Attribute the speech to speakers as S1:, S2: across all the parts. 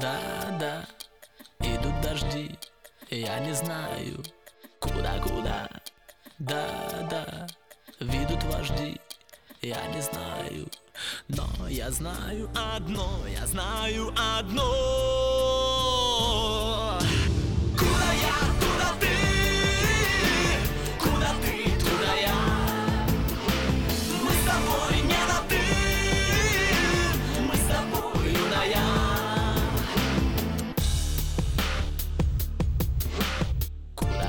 S1: Да, идут дожди, я не знаю, куда. Да, ведут вожди, я не знаю, но я знаю одно, Куда я, туда ты, куда ты, туда я. Мы с тобой не на ты, мы с тобой юная. Куда,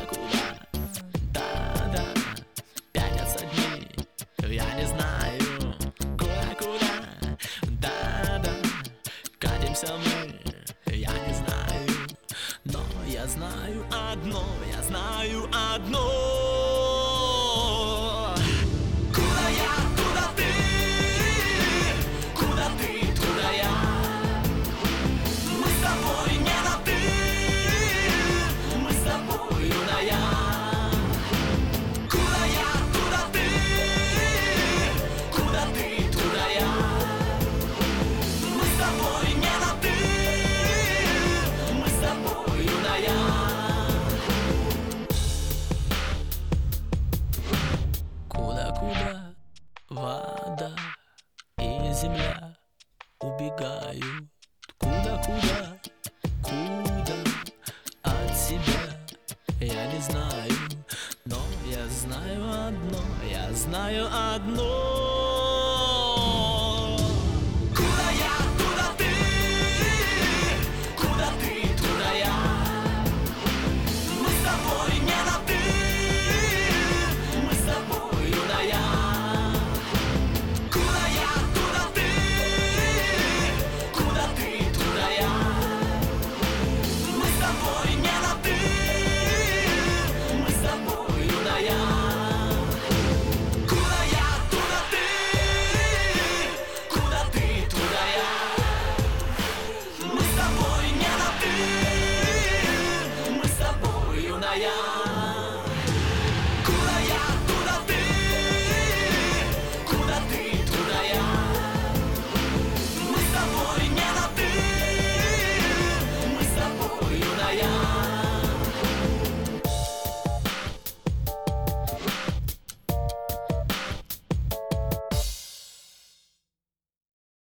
S1: да, пятятся дни, я не знаю, куда, да, катимся мы, я не знаю, но я знаю одно, Куда я, туда ты, куда ты, туда я. Мы с тобой не на ты, мы с тобой юная. Куда я, туда ты, куда ты, туда я. Мы с тобой не на ты, мы с тобой юная. Куда вода и земля убегают? Куда от себя? Я не знаю, но я знаю одно,